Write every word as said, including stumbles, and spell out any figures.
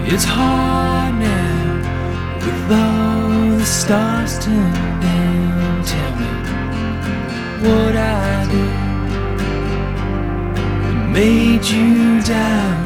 It's hard now with all the stars turned down. Tell me what I do that made you down.